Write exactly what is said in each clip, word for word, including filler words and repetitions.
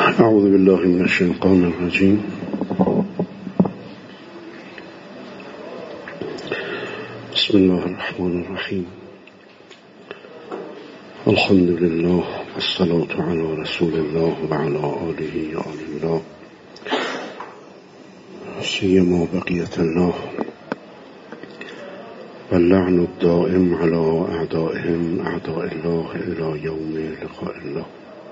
اعوذ بالله من الشیطان الرجیم. بسم الله الرحمن الرحیم. الحمد لله والصلاة على رسول الله وعلى آله و آل الله سیما بقیة الله واللعن الدائم على اعدائهم اعداء الله الى یوم لقاء الله.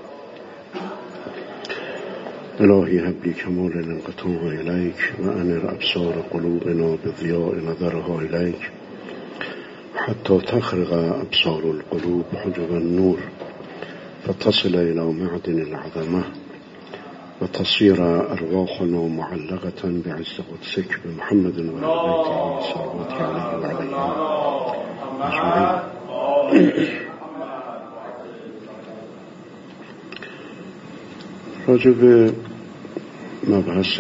الهی هب لی کمال الانقطاع الیک و انر ابصار قلوبنا بضیاء نظرها الیک حتی تخرق ابصار القلوب حجب النور فتصل الى معدن العظمه و تصیر ارواحنا معلقه بعز قدسک بمحمد و آل بیته صلوات علیه و علیهم اجمعین. راجع به مبحث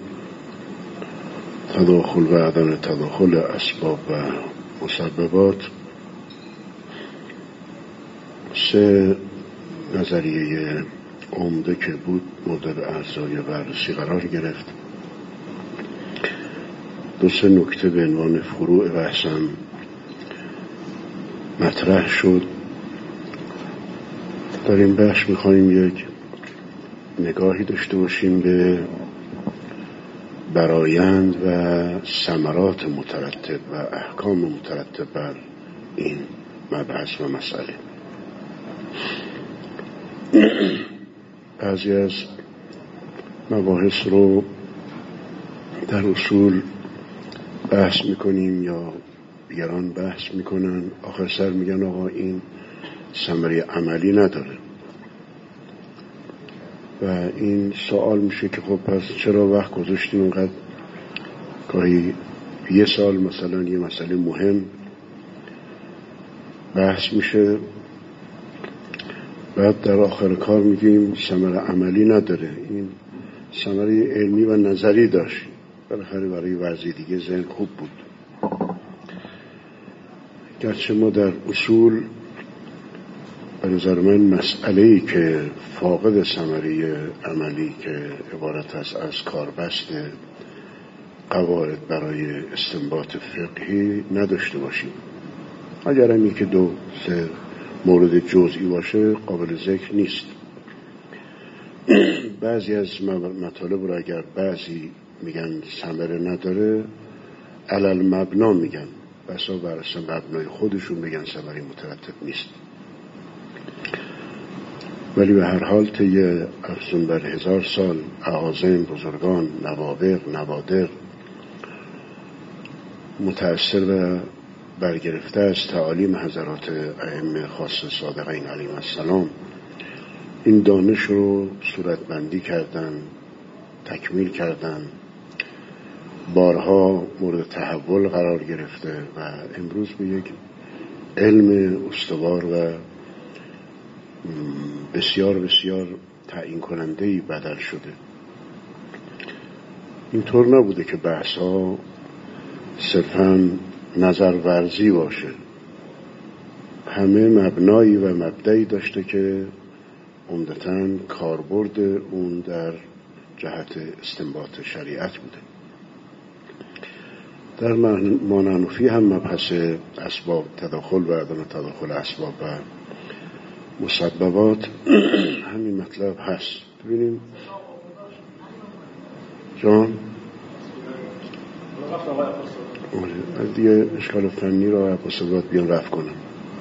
تداخل و عدم تداخل اسباب و مسببات سه نظریه عمده که بود مورد ارزای بررسی قرار گرفت. دو سه نکته به عنوان فروع بحثم مطرح شد. در این بحث میخوایم یک نگاهی داشته باشیم به برآیند و ثمرات مترتب و احکام مترتب بر این مبحث و مسئله. بعضی از مباحث رو در اصول بحث میکنیم یا دیگران بحث میکنن، آخر سر میگن آقا این ثمره عملی نداره و این سوال میشه که خب پس چرا وقت گذاشتیم اینقدر گاهی یه سال مثلا یه مسئله مهم بحث میشه، بعد در آخر کار میگیم ثمره عملی نداره. این ثمره علمی و نظری داشت، بالاخره برای وضعی دیگه ذهن خوب بود. گرچه ما در اصول به نظر من مسئله‌ای که فاقد ثمره عملی که عبارت است از کاربست قواعد برای استنباط فقهی نداشته باشیم. اگر هم که دو سه مورد جزئی باشه قابل ذکر نیست. بعضی از مطالب رو اگر بعضی میگن ثمره نداره علل مبنا میگن، بسا بر اساس مبنای خودشون بگن ثمره مترتب نیست. ولی به هر حال طی افزون بر هزار سال اعاظم، بزرگان، نوابغ، نوادر متأثر و برگرفته از تعالیم حضرات ائمه خاص صادقین علیهم السلام این دانش رو صورتبندی کردن، تکمیل کردن، بارها مورد تحول قرار گرفته و امروز به یک علم استوار و بسیار بسیار تعیین کننده‌ای بدل شده. اینطور نبوده که بحث ها صرفاً نظر ورزی باشه، همه مبنایی و مبدئی داشته که عمدتاً کاربرد اون در جهت استنباط شریعت بوده. در مانعنفی هم مبحث اسباب تداخل و عدم تداخل اسباب و مسببات همین مطلب هست. ببینیم جان از دیگه اشکال فنی را مسببات بیان رفع کنم.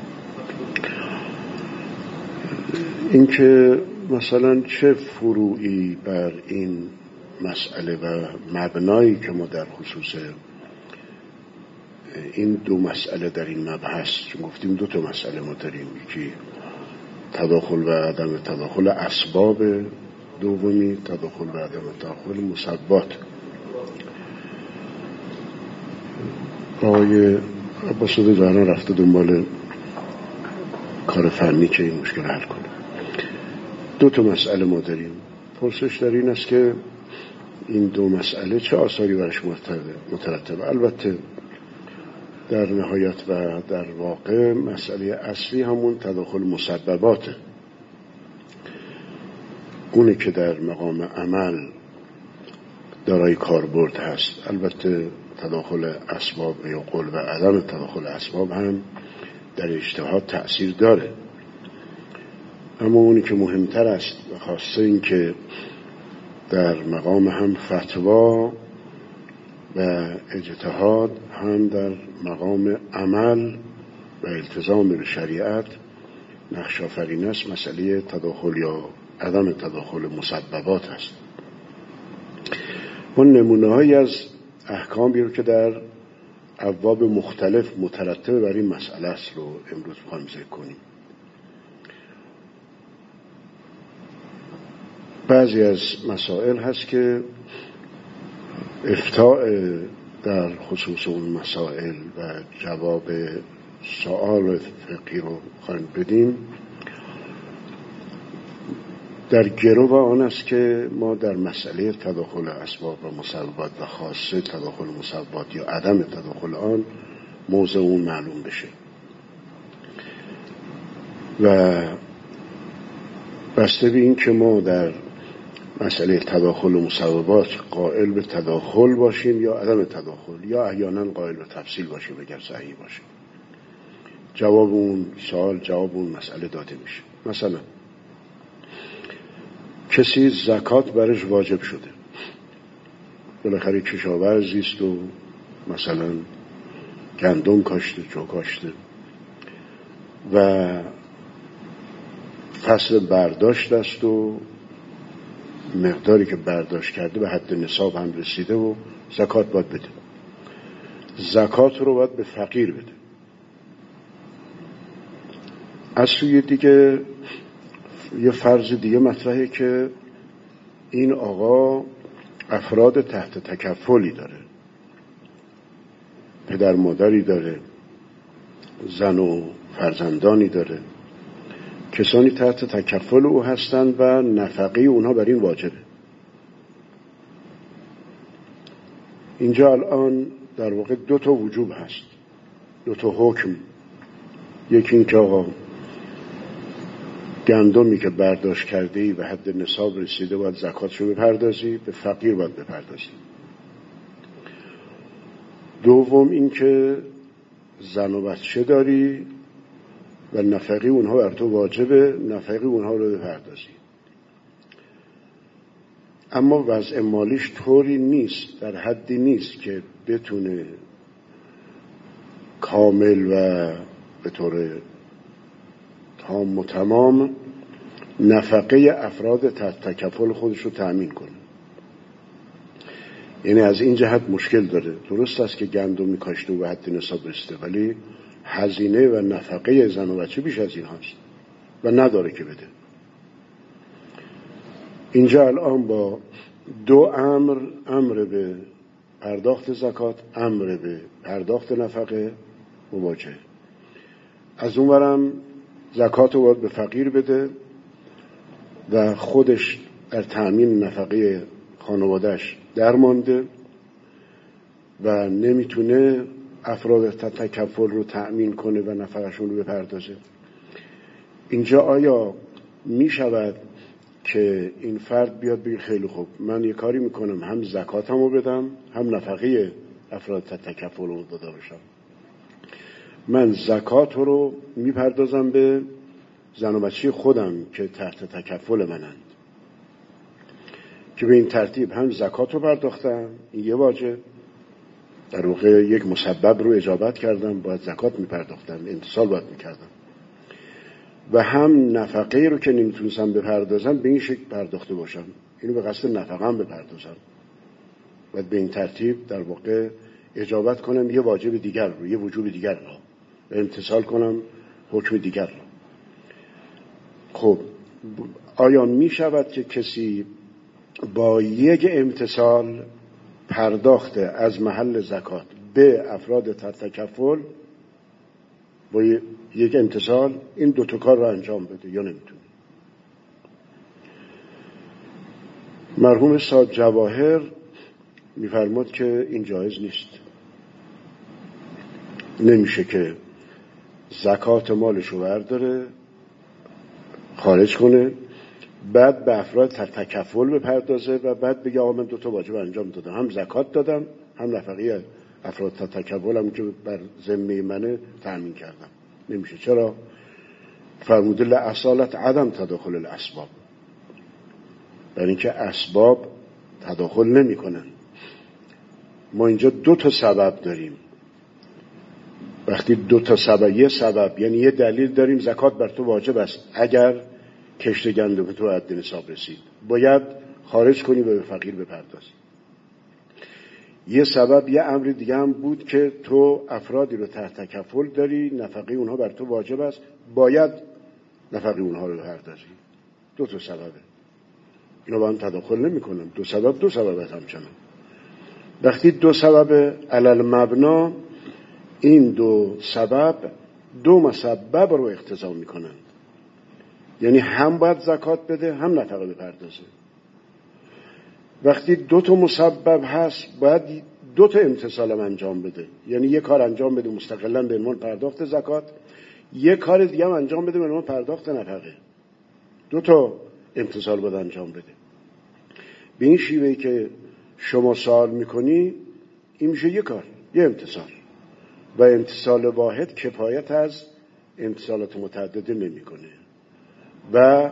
این که مثلا چه فروعی بر این مسئله و مبنایی که ما در خصوص این دو مسئله در این مبحث، چون گفتیم دو تا مسئله ما داریم، یکی تداخل و عدم تداخل اسباب، دومی تداخل و عدم تداخل مسببات. آقای عباس‌زاده ظاهراً رفته دنبال کار فنی که این مشکل حل کنه. دو تا مسئله ما داریم. پرسش در این است که این دو مسئله چه آثاری برش مترتبه. البته در نهایت و در واقع مسئله اصلی همون تداخل مسبباته. اونه که در مقام عمل دارای کاربرد هست. البته تداخل اسباب یا قول و عدم تداخل اسباب هم در اجتهاد تأثیر داره، اما اونی که مهمتر است و خاصه این که در مقام هم فتوا و اجتهاد هم در مقام عمل و التزام به شریعت نقش آفرین است، مسئله تداخل یا عدم تداخل مسببات است. اون نمونه هایی از احکامی رو که در ابواب مختلف مترتب بر این مسئله است رو امروز می‌خوایم ذکر کنیم. بعضی از مسائل هست که افتاء در خصوص اون مسائل و جواب سوال فقهی رو خواهیم بدیم در گرو آن است که ما در مسئله تداخل اسباب و مسببات و خاصه تداخل مسببات یا عدم تداخل آن موضع اون معلوم بشه و بسته به این که ما در مسئله تداخل و مسببات قائل به تداخل باشیم یا عدم تداخل یا احیانا قائل به تفصیل باشیم اگر صحیح باشه. جواب اون سوال، جواب اون مسئله داده میشه. مثلا کسی زکات برش واجب شده، بالاخره کشاورزی است و مثلا گندم کاشته، جو کاشته و فصل برداشت است و مقداری که برداشت کرده به حد نصاب هم رسیده و زکات باید بده. زکات رو باید به فقیر بده. از سوی دیگه یه فرض دیگه مطرحه که این آقا افراد تحت تکفلی داره، پدر مادری داره، زن و فرزندانی داره، کسانی تحت تکفل او هستند و نفقه اونها بر این واجبه. اینجا الان در واقع دو تا وجوب هست، دو تا حکم. یکی این که آقا گندمی که برداشت کرده ای و حد نصاب رسیده باید زکاتشو بپردازی، به فقیر باید بپردازی. دوم این که زن و بچه داری و نفقه اونها بر تو واجبه، نفقه اونها رو بپردازی. اما وضع مالیش طوری نیست، در حدی نیست که بتونه کامل و به طور تام و تمام نفقه افراد تحت تکفل خودش رو تأمین کنه. یعنی از این جهت مشکل داره. درست است که گندم میکاشته و به حد نصاب رسیده، ولی هزینه و نفقه زن و بچه بیش از این هاست و نداره که بده. اینجا الان با دو امر، امر به پرداخت زکات، امر به پرداخت نفقه مواجه. از اون برم زکات رو باید به فقیر بده و خودش در تأمین نفقه خانوادهش درمانده و نمیتونه افراد تکفل رو تأمین کنه و نفقشون رو بپردازه. اینجا آیا میشود که این فرد بیاد بگه خیلی خوب من یه کاری میکنم، هم زکاتمو بدم هم نفقه افراد تکفل رو داده باشم؟ من زکات رو میپردازم به زن و بچه خودم که تحت تکفل منند، که به این ترتیب هم زکات رو پرداختم، این یه واجب، در واقع یک مسبب رو اجابت کردم، باید زکات میپرداختم، امتثال باید میکردم، و هم نفقه رو که نمیتونستم بپردازم به این شکل پرداخته باشم، اینو به قصد نفقه هم بپردازم، باید به این ترتیب در واقع اجابت کنم یه واجب دیگر رو، یه وجوب دیگر رو، و امتثال کنم حکم دیگر رو. خب آیا می شود که کسی با یک امتثال پرداخت از محل زکات به افراد تحت تکفل با یک امتثال این دوتا کار رو انجام بده یا نمیتونه؟ مرحوم صاحب جواهر میفرماد که این جایز نیست. نمیشه که زکات مالشو برداره خارج کنه بعد به افراد تکفل بپردازه و بعد بگه آقا من دو تا واجب انجام دادم، هم زکات دادم هم نفقه افراد تکفلم که بر ذمه منه تامین کردم. نمیشه. چرا؟ فرموده لأصالت عدم تداخل الاسباب، برای اینکه اسباب تداخل نمی کنن. ما اینجا دو تا سبب داریم. وقتی دو تا سبب، یه سبب یعنی یه دلیل داریم زکات بر تو واجب است اگر کشت گندم تو حد نصاب رسید، باید خارج کنی و به فقیر بپردازی. یه سبب، یه امر دیگه هم بود که تو افرادی رو تحت تکفل داری، نفقه اونها بر تو واجب است، باید نفقه اونها رو بپردازی. دو تا سببه، اینا با هم تداخل نمی کنن. دو سبب دو سبب هست همچنان. وقتی دو سبب علل مبنا، این دو سبب دو مسبب رو اقتضا می کنن، یعنی هم باید زکات بده هم نفقه بپردازه. وقتی دو تا مسبب هست باید دو تا امتثال هم انجام بده، یعنی یک کار انجام بده مستقلا به عنوان پرداخت زکات، یک کار دیگه هم انجام بده به عنوان پرداخت نفقه. دو تا امتثال باید انجام بده. به این شیوهی که شما سوال میکنی این میشه یک کار، یه امتثال، و امتثال واحد کفایت از امتثالات متعدده نمیکنه. و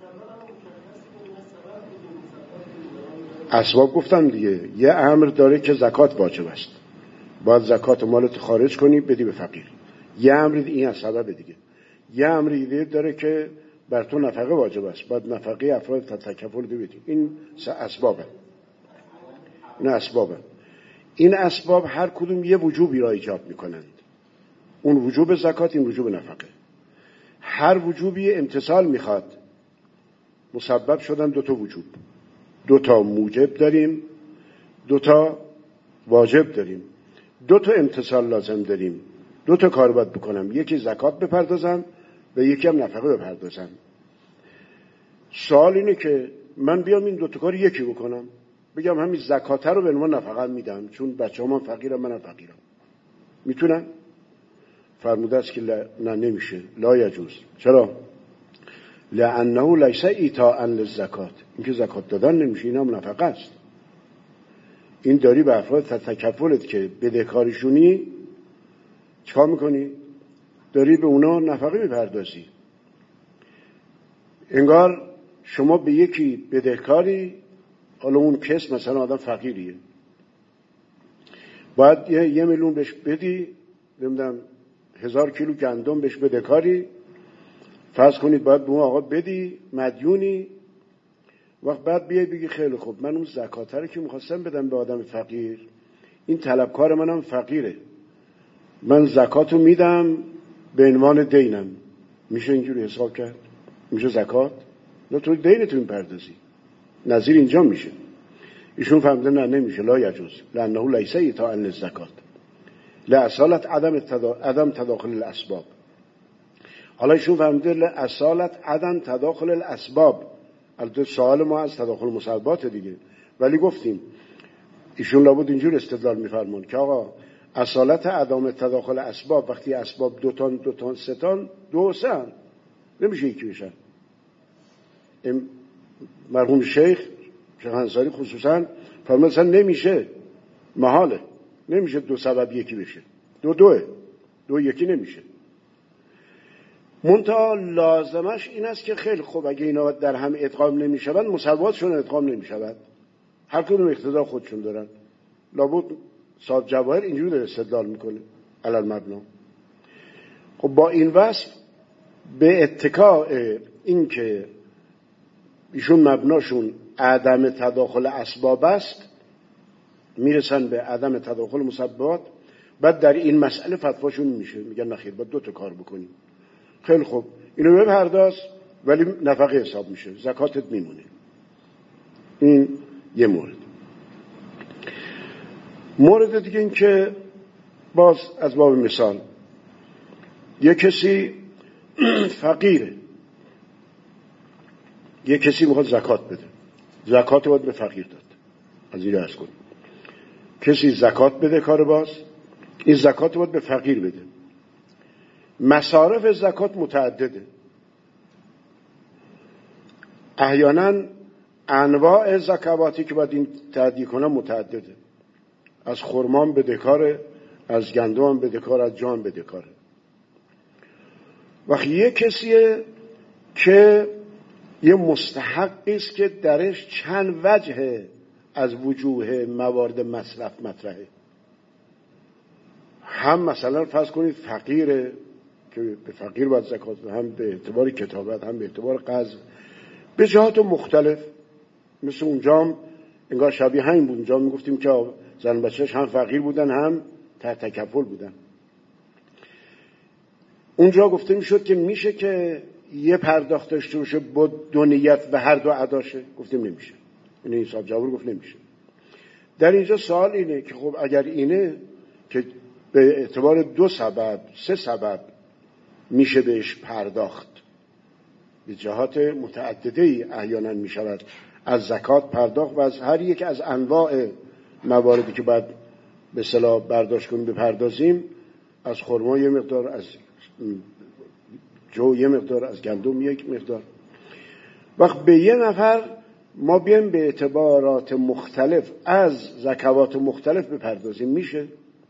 اسباب گفتم دیگه، یه امر داره که زکات واجب است، باید زکات مالت خارج کنی بدی به فقیر. یه امر این از سبب دیگه. یه امر دیگه داره که بر تو نفقه واجب است، باید نفقه افراد تکفل بدی. این اسبابه. این اسبابه. این اسباب هر کدوم یه وجوبی را ایجاب میکنند. اون وجوب زکات، این وجوب نفقه. هر وجوبی امتثال میخواد. مسبب شدن دو تا وجوب، دو تا موجب داریم، دو تا واجب داریم، دو تا امتثال لازم داریم. دو تا کار باید بکنم، یکی زکات بپردازم و یکی هم نفقه بپردازم. سوال اینه که من بیام این دو تا کار یکی بکنم، بگم همین زکات رو به عنوان نفقه میدم چون بچه‌ها من فقیرم، منم فقیرم. میتونن؟ فرموده است که نه، نمیشه. لا یجوز. چرا؟ لانه لیس ایتاء للزکات، اینکه زکات دادن نمیشه، این هم نفقه است. این داری به افراد تکفلت که بدهکاریشونی چیکار میکنی؟ داری به اونا نفقه میپردازی. انگار شما به یکی بدهکاری، حالا اون کس مثلا آدم فقیریه، باید یه, یه میلیون بهش بدی، نمیدونم هزار کیلو گندم بهش بدهکاری، فرض کنید باید به اون آقا بدی، مدیونی. وقت بعد بیای بگی خیلی خوب، من اون زکات رو که میخواستم بدم به آدم فقیر، این طلبکار منم فقیره، من زکاتو میدم به عنوان دینم. میشه اینجوری حساب کرد؟ میشه زکات؟ نه، تو دینتون میپردازی. نظیر اینجا میشه. ایشون فهمیده نه، نمیشه. لا یجوز لانه لیس ایتاء للزکات لاصالت عدم تدا... عدم تداخل الاسباب. حالا ایشون فهمیده لاصالت عدم تداخل الاسباب. البته سوال ما از تداخل مسببات دیگه، ولی گفتیم ایشون لابد اینجور استدلال میفرمون که آقا اصالت عدم تداخل اسباب وقتی اسباب دو تان دو تان سه تان دو و سه هم نمیشه یکی بشن. مرحوم شیخ شیخ انصاری خصوصا فرمود اصلا نمیشه، محاله، نمیشه دو سبب یکی بشه، دو دوه دو یکی نمیشه. منتها لازمش این است که خیلی خوب اگه اینا در هم ادغام نمیشوند، مساواتشون ادغام نمیشود، هر کدوم اقتضا خودشون دارن. لابد صاحب جواهر اینجوری داره استدلال میکنه علل مبنا. خب با این وصف به اتکاء این که ایشون مبناشون عدم تداخل اسباب است میرسن به عدم تداخل مسببات. بعد در این مسئله فتواشون میشه، میگن نخیر باید دو تا کار بکنیم. خیلی خوب اینو بپرداز ولی نفقه حساب میشه، زکاتت میمونه. این یه مورد. مورد دیگه این که باز از باب مثال یه کسی فقیره، یه کسی میخواد زکات بده، زکات باید به فقیر داد. از این درس کن کسی زکات بده کار باز، این زکات باید به فقیر بده. مصارف زکات متعدده. احیانا انواع زکواتی که باید این تأدیه کنه متعدده. از خرما بدهکاره، از گندم بدهکار، از جان بدهکاره. وقتی یه کسیه که یه مستحقی است که درش چند وجه از وجوه موارد مصرف مطرحه. هم مثلا فرض کنید فقیره که به فقیر باید زکات، هم به اعتبار کتابت، هم به اعتبار قرض، به جهات مختلف. مثل اونجا هم انگار شبیه همین بود. اونجا میگفتیم که زن بچهش هم فقیر بودن هم تحت تکفل بودن. اونجا گفته میشد که میشه که یه پرداخت داشته باشه با دو نیت و هر دو اداشه. گفتیم نمیشه. این حساب جبر گفت نمیشه. در اینجا سوال اینه که خب اگر اینه که به اعتبار دو سبب سه سبب میشه بهش پرداخت، به جهات متعدده ای احیانا میشود از زکات پرداخت و از هر یک از انواع مواردی که باید به اصطلاح برداشت کنیم بپردازیم. از خرما یه مقدار، از جو یه مقدار، از گندم یک مقدار. وقت به یه نفر ما بیایم به اعتبارات مختلف از زکوات مختلف بپردازیم میشه؟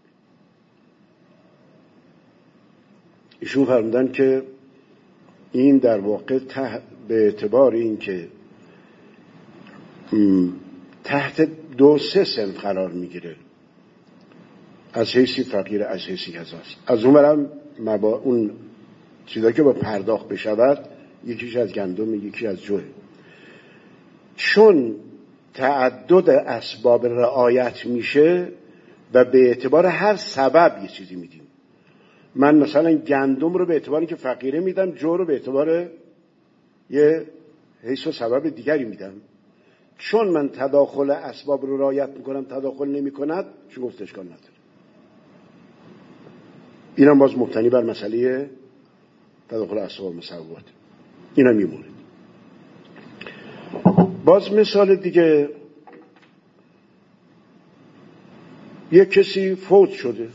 ایشون فرمودن که این در واقع به اعتبار این که تحت دو سه صنف قرار میگیره، از حیثی فقیر، از حیثی کذاست. از اون برم مبا... اون چیزایی که با پرداخت بشود، یکیش از گندم، یکی از جوه. چون تعدد اسباب رعایت میشه و به اعتبار هر سبب یه چیزی میدیم. من مثلا گندم رو به اعتبار اینکه فقیره میدم، جو رو به اعتبار یه حیث و سبب دیگری میدم. چون من تداخل اسباب رو رعایت میکنم، تداخل نمیکند، چه گفت اشکال نداره. اینم باز مبتنی بر مسئله تداخل اسباب مساوات. اینم یه مورد. باز مثال دیگه، یک کسی فوت شده.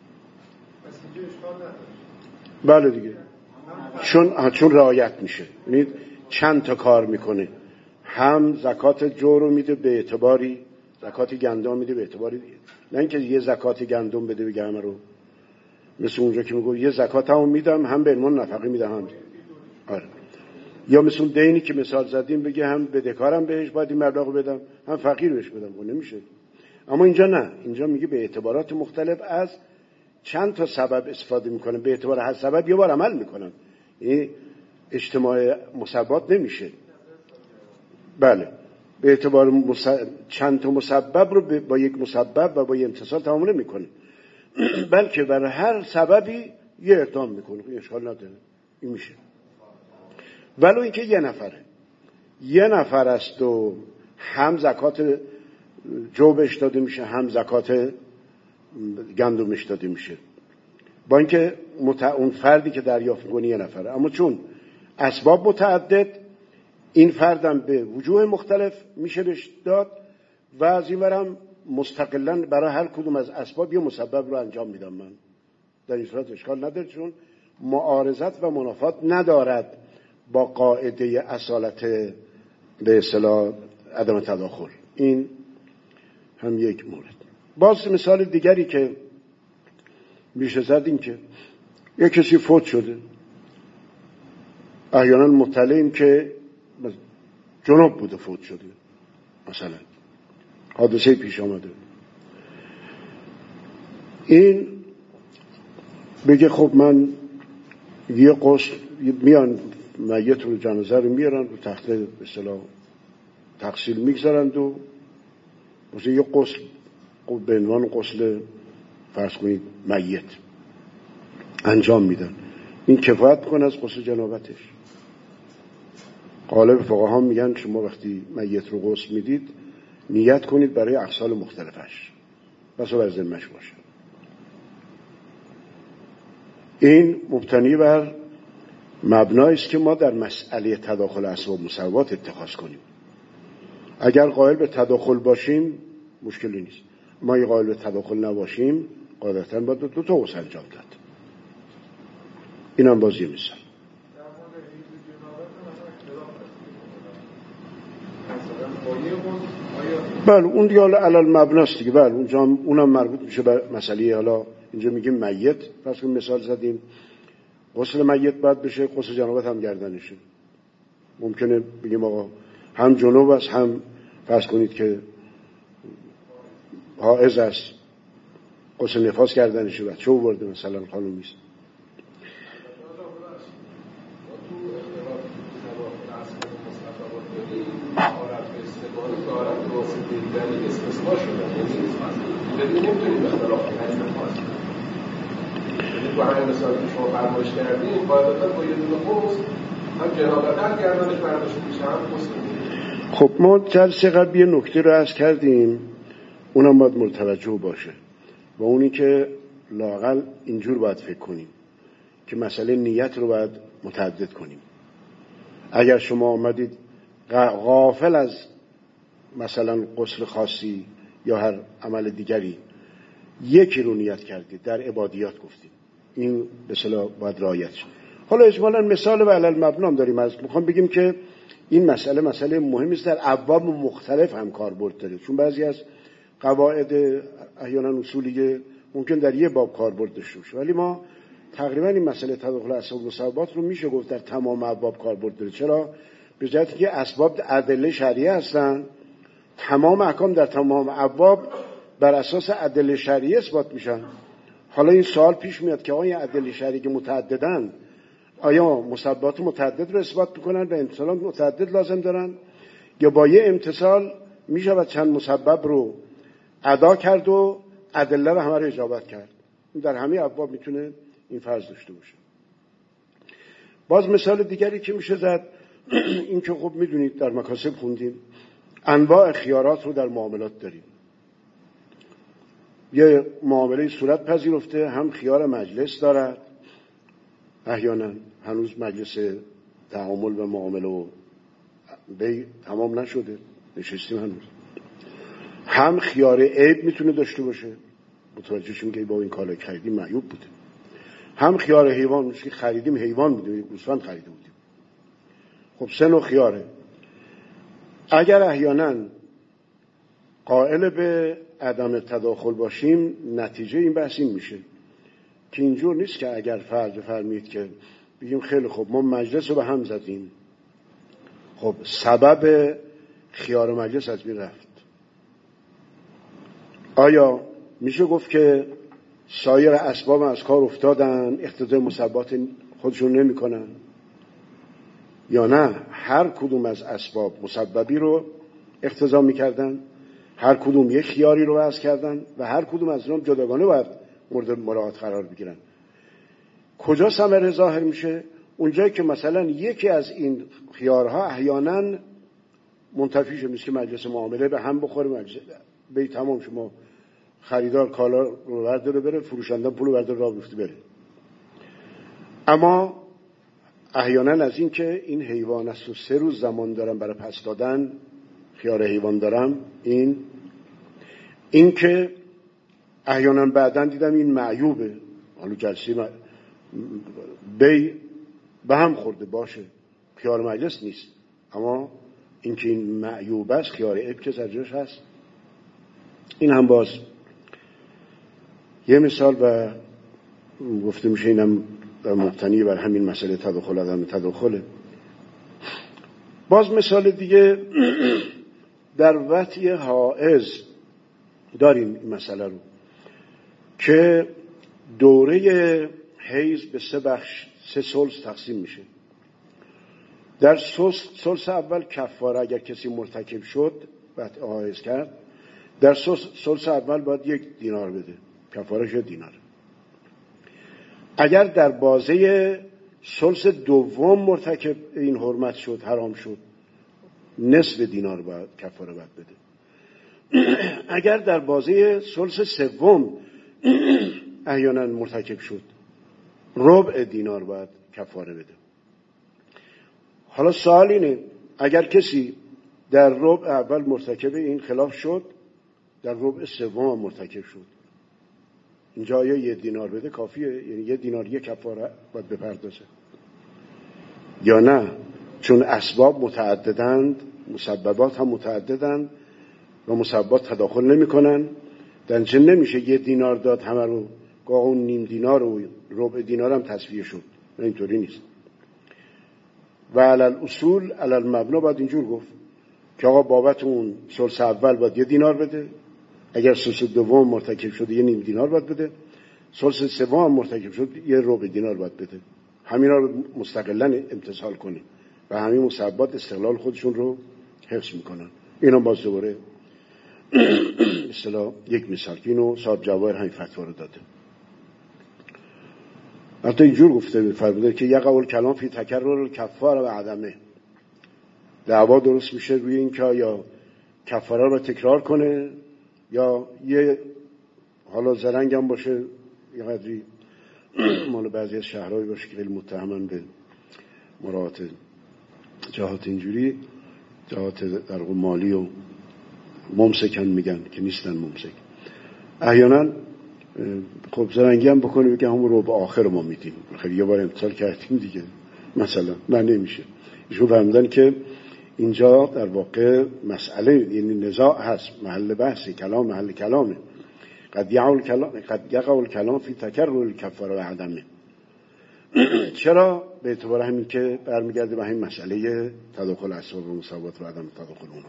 بله دیگه، چون چون رعایت میشه. یعنی چند تا کار میکنه. هم زکات جو رو میده به اعتباری، زکات گندم میده به اعتباری دیگه. نه اینکه یه زکات گندم بده بگه همه رو، مثل اونجا که میگه یه زکات هم میدم هم به عنوان نفقه میدم هم. آره. یا مثل دینی که مثال زدیم بگه هم بدهکارم بهش باید این مبلغ بدم، هم فقیر بهش بدم. اون نمیشه. اما اینجا نه، اینجا میگه به اعتبارات مختلف از چند تا سبب استفاده میکنه، به اعتبار هر سبب یه بار عمل میکنن. یعنی اجتماع مسببات نمیشه. بله، به اعتبار مس... چند تا مسبب رو با یک مسبب و با یک امتصال تمام نمیکنه، بلکه برای هر سببی یه اقدام میکنه. این اشکال نداره، این میشه. ولو اینکه یه نفره یه نفر است و هم زکات جو بهش داده میشه، هم زکات گندمش داده میشه، با اینکه مت... اون فردی که دریافت کنه یه نفره، اما چون اسباب متعدد، این فردم به وجوه مختلف میشه بهش داد و از این ورم مستقلاً برای هر کدوم از اسباب یه مسبب رو انجام میدم. من در این صورت اشکال نداره، چون معارضت و منافات ندارد با قاعده اصالت به اصطلاح عدم تداخل. این هم یک مورد. باز مثال دیگری که میشه زد این که یک کسی فوت شده، احیانا مطلعیم که جناب بوده فوت شده، مثلا حادثه پیش آمده، این بگه خب من یه غسل، میان میت رو جنازه رو میارن رو تخت به اصطلاح تغسیل میگذارند و مثلا یه غسل به عنوان غسل فرض کنید میت انجام میدن. این کفایت میکنه از غسل جنابتش. غالب فقها میگن شما وقتی میت رو غسل میدید نیت کنید برای اغسال مختلفش، بس بر ذمه‌اش باشه. این مبتنی بر مبنایی است که ما در مسئله تداخل اسباب مساوات اتخاذ کنیم. اگر قائل به تداخل باشیم مشکلی نیست. ما اگه قائل به تداخل نباشیم قاعدتاً باید دو تا غسل انجام داد. اینم باز یه مثال. بله اون دیگه حالا علل مبناست دیگه. بله اونجا اونم مربوط میشه به مسئله، حالا اینجا میگیم میت، پس که مثال زدیم غسل میت باید بشه، غسل جنابت هم گردنشه. ممکنه بگیم آقا هم جنوب است هم فرض کنید که حائض است، غسل نفاس گردنشه، بچه او برده مثلا خانومیست. با همین مثال که شما فرمایش کردیم قاعدتا با یه دونه قوس هم جنابت هم گردنش برداشته میشه هم قوس. خب ما جلسه قبل یه نکته رو عرض کردیم، اونم باید متوجه باشه، و اونی که لااقل اینجور باید فکر کنیم که مسئله نیت رو باید متعدد کنیم. اگر شما آمدید غافل از مثلا غسل خاصی یا هر عمل دیگری یکی رو نیت کردید، در عبادیات گفتیم، این به اصطلاح باید رعایت شه. حالا اجمالا مثال و علل مبنام داریم، از میخوام بگیم که این مسئله مسئله مهمی است، در ابواب مختلف هم کاربرد داره، چون بعضی از قواعد احیانا اصولی ممکن در یه باب کاربرد داشته باشه، ولی ما تقریبا این مسئله تداخل اسباب و مسببات رو میشه گفت در تمام ابواب کاربرد داره. چرا؟ به جهتی که اسباب ادله شرعیه هستن، تمام احکام در تمام ابواب بر اساس ادله شرعیه اثبات میشن. حالا این سوال پیش میاد که آیا ادله شرعی که متعددن آیا مسببات متعدد رو اثبات میکنن و امتثالات متعدد لازم دارن، یا با یه امتثال میشه و چند مسبب رو ادا کرد و ادله رو همه رو اجابت کرد؟ در همه ابواب میتونه این فرض داشته باشه. باز مثال دیگری که میشه زد این که خب میدونید در مکاسب خوندیم انواع خیارات رو در معاملات داریم. یه معامله صورت پذیرفته، هم خیار مجلس دارد، احیانا هنوز مجلس تعامل و معامله و بی تمام نشده، نشستیم هنوز، هم خیار عیب میتونه داشته باشه، متوجه شیم که با این کالا خریدیم معیوب بوده، هم خیار حیوان میشه که خریدیم حیوان بوده، گوسفند خریده بودیم. خب سه نوع خیاره. اگر احیانا قائل به عدم تداخل باشیم، نتیجه این بحث این میشه که اینجور نیست که اگر فرض فرمید که بگیم خیلی خوب ما مجلس رو به هم زدیم، خب سبب خیار مجلس از بین رفت، آیا میشه گفت که سایر اسباب از کار افتادن، اقتضای مسببات خودشون نمی کنن؟ یا نه هر کدوم از اسباب مسببی رو اقتضا میکردن، هر کدوم یک خیاری رو وضع کردن و هر کدوم از اونها جداگانه باید مورد مراعات قرار بگیرن. کجا ثمره ظاهر میشه؟ اونجایی که مثلا یکی از این خیارها احیانا منتفی شه، مثل که مجلس معامله به هم بخوره، مجلس به تمام شما خریدار کالا رو برداره بره، فروشنده پول رو برداره راه بیفته بره. اما احیانا از این که این حیوان است و سه روز زمان دارم برای پس دادن، خیار حیوان دارم، این این که احیانا بعداً دیدم این معیوبه، حالا جلسه م... بی به هم خورده باشه، خیار مجلس نیست، اما این که این معیوب است، خیار عیب که سرجاش هست. این هم باز یه مثال و گفته میشه اینم در مبتنی بر همین مسئله تداخل عدم تداخله. باز مثال دیگه در وطی حائض داریم این مسئله رو که دوره حیض به سه بخش، سه ثلث تقسیم میشه. در ثلث اول کفاره اگر کسی مرتکب شد بعد حائض کرد، در ثلث اول باید یک دینار بده، کفارهش دینار. اگر در بازه ثلث دوم مرتکب این حرمت شد، حرام شد، نصف دینار باید کفاره باید بده. اگر در بازه ثلث سوم احیانا مرتکب شد، ربع دینار باید کفاره بده. حالا سوال اینه اگر کسی در ربع اول مرتکب این خلاف شد، در ربع سوم مرتکب شد، اینجا یا یه دینار بده کافیه؟ یعنی یه دینار یه کفاره باید بپردازه یا نه؟ چون اسباب متعددند مسببات هم متعددن و مسببات تداخل نمی کنن. در نتیجه نمیشه یه دینار داد همه رو، گاه اون نیم دینار و ربع دینار هم تصفیه شد. اینطوری نیست. و علل اصول علل مبنا باید اینجور گفت که آقا بابت اون ثلث اول باید یه دینار بده، اگر ثلث دوم مرتکب شده یه نیم دینار باید بده، ثلث سوم مرتکب شد یه ربع دینار باید بده. همینا رو مستقلاً امتثال کنه و همین مسببات استقلال خودشون رو حفظ میکنن. اینا باز دوباره اصطلاح یک مثال که اینو صاحب جواهر همین فتوا رو داده. حتی اینجور گفته فرموده که یقع الکلام فی تکرر کفاره و عدمه. دعوا درست میشه روی این که یا کفاره رو تکرار کنه یا یه حالا زرنگ هم باشه، یه قدری مال بعضی از شهرهایی باشه که خیلی متهمن به مراعات جهات اینجوری، جهات در واقع مالی و ممسکن میگن که نیستن ممسک. احیانا خب زرنگی هم بکنه بگه همون رو به آخر ما میدیم، خیلی یه بار امتثال کردیم دیگه مثلا. نه نمیشه. ایشون فرمودن که اینجا در واقع مسئله یعنی نزاع هست، محل بحثی، کلام محل کلامه. قد یقع الکلام قد یقع الکلام فی تکرر الکفاره و عدمه. چرا؟ به اعتبار همین که برمیگرده به همین مسئله تداخل اسباب و مسببات و عدم تداخل اونها.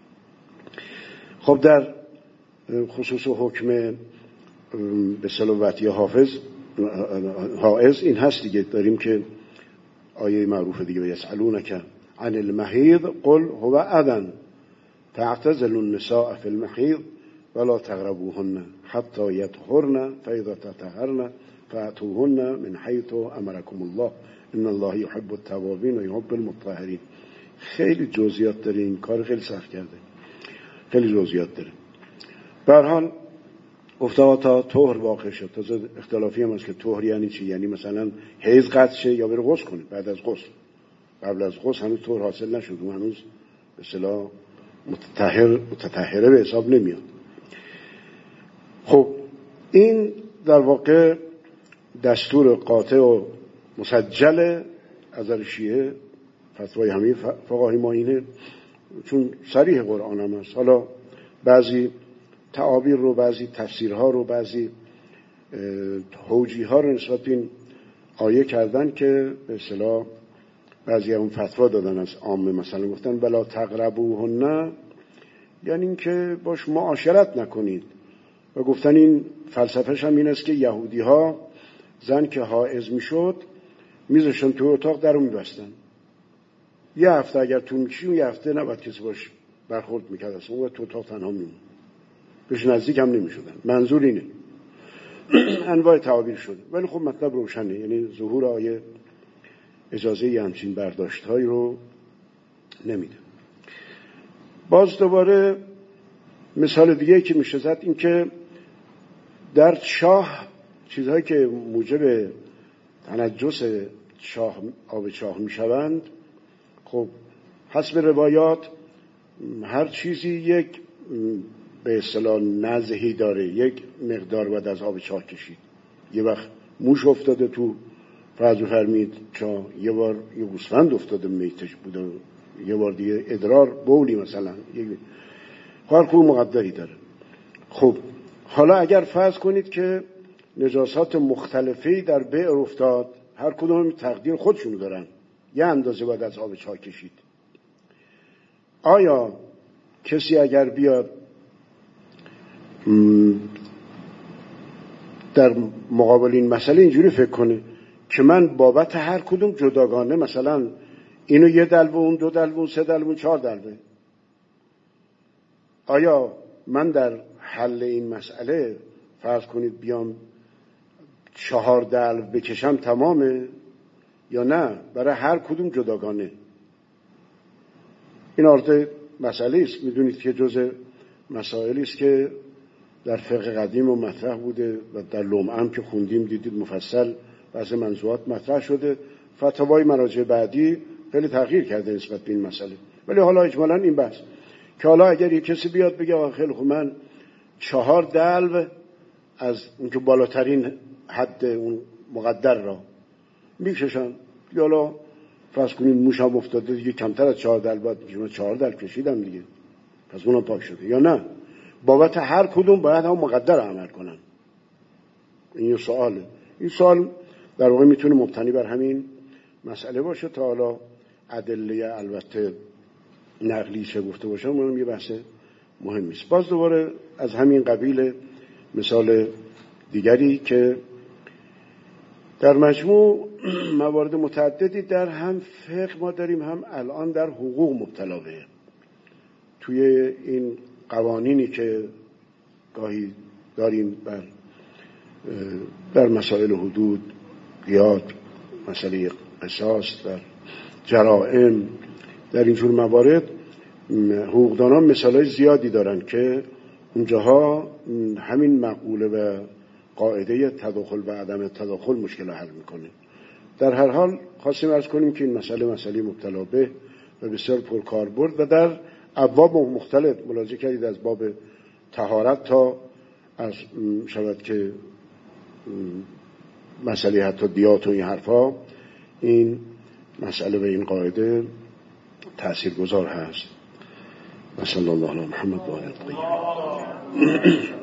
خب در خصوص حکم به صلوتی حافظ حائز این هست دیگه، داریم که آیه معروف دیگه و یسألونک عن المحیض قل هو اذن تعتزلوا النساء فی المحیض ولا تقربوهن حتی یطهرن فاذا تطهرن فاتوهن من حیث امرکم الله ان الله یحب التوابین و یحب المطهرین. خیلی جزئیات داره این کار، خیلی سخت کرده، خیلی جزئیات داره. به هر حال افتاد تا طهر واقع شد. تازه اختلافی هم هست که طهر یعنی چی؟ یعنی مثلا حیض قطع شه یا بره غسل کنه بعد از غسل. قبل از غسل هنوز طهر حاصل نشد و هنوز به اصطلاح متطهر متطهره به حساب نمیاد. خب این در واقع دستور قاطع و مسجل از شیعه، فتوای همه فقهای ما اینه، چون صریح قرآن هم هست. حالا بعضی تعابیر رو، بعضی تفسیرها رو، بعضی توجیه‌ها رو نسبت این آیه کردن که به اصطلاح بعضی اون فتوا دادن از عامه، مثلا گفتن بلا تقربوهن یعنی این که باش معاشرت نکنید، و گفتن این فلسفهش هم این است که یهودی ها زن که حائض میشد میذاشتن تو اتاق درو میبستن، یه هفته اگر طول میکشید یه هفته نباید کسی باش برخورد میکرد، اصلا اون تو اتاق تنها میمون، بهش نزدیک هم نمیشدن. منظور اینه. انواع تعابیر شده ولی خب مطلب روشنه، یعنی ظهور آیه اجازه ی همچین برداشت هایی رو نمیده. باز دوباره مثال دیگه که میشه زد این که در چاه چیزهایی که موجب تنجس چاه آب چاه میشوند، خب حسب روایات هر چیزی یک به اصطلاح نزهی داره، یک مقدار بعد از آب چاه کشید. یه وقت موش افتاده تو فرض فرمید چاه، یه بار یه گوسفند افتاده میتش بوده، یه بار دیگه ادرار بولی مثلا، هر کدوم مقدری داره. خب حالا اگر فرض کنید که نجاسات مختلفی در بئر افتاد، هر کدوم تقدیر خودشون دارن، یه اندازه بعد از آب چاه کشید، آیا کسی اگر بیاد در مقابل این مسئله اینجوری فکر کنه که من بابت هر کدوم جداگانه مثلا اینو یه دلو، اون دو دلو، اون سه دلو، اون چهار دلو، آیا من در حل این مسئله فرض کنید بیام چهار دلو بکشم تمامه یا نه برای هر کدوم جداگانه؟ این عرض مسئله است. میدونید که جزء مسائلی است که در فقه قدیم و مطرح بوده و در لمعه هم که خوندیم دیدید مفصل بعضی منظورات مطرح شده. فتاوای مراجع بعدی خیلی تغییر کرده نسبت به این مسئله، ولی حالا اجمالاً این بحث که حالا اگر یک کسی بیاد بگه خیلی خوب من چهار دلو از اون که بالاترین حد اون مقدر را میکشم، یا حالا فرض کنید موش هم افتاده دیگه کمتر از چهار دل باید میشه، من چهار دل کشیدم دیگه، پس اونم پاک شده. یا نه بابت هر کدوم باید هم مقدر عمل کنن؟ این یه سواله. این سوال در واقع میتونه مبتنی بر همین مسئله باشه تا حالا ادله البته نقلی چه گفته باشم اونم یه بحث مهمی است. باز دوباره از همین قبیل مثال دیگری که در مجموع موارد متعددی در هم فقه ما داریم، هم الان در حقوق مبتلا به توی این قوانینی که گاهی داریم بر در مسائل حدود، قیاد، مسئله قصاص، در جرائم، در اینجور موارد حقوقدانان مثالای زیادی دارن که اونجاها همین مقوله و قاعده تداخل و عدم تداخل مشکل حل میکنه. در هر حال خواستیم عرض کنیم که این مسئله مسئله مبتلا به و بسیار پرکاربرد و در ابواب مختلف ملاحظه کردید، از باب طهارت تا از شود که مسئله حتی دیات و این حرفا، این مسئله و این قاعده تأثیر گذار هست. و صلی الله علی محمد و آله الطاهرین.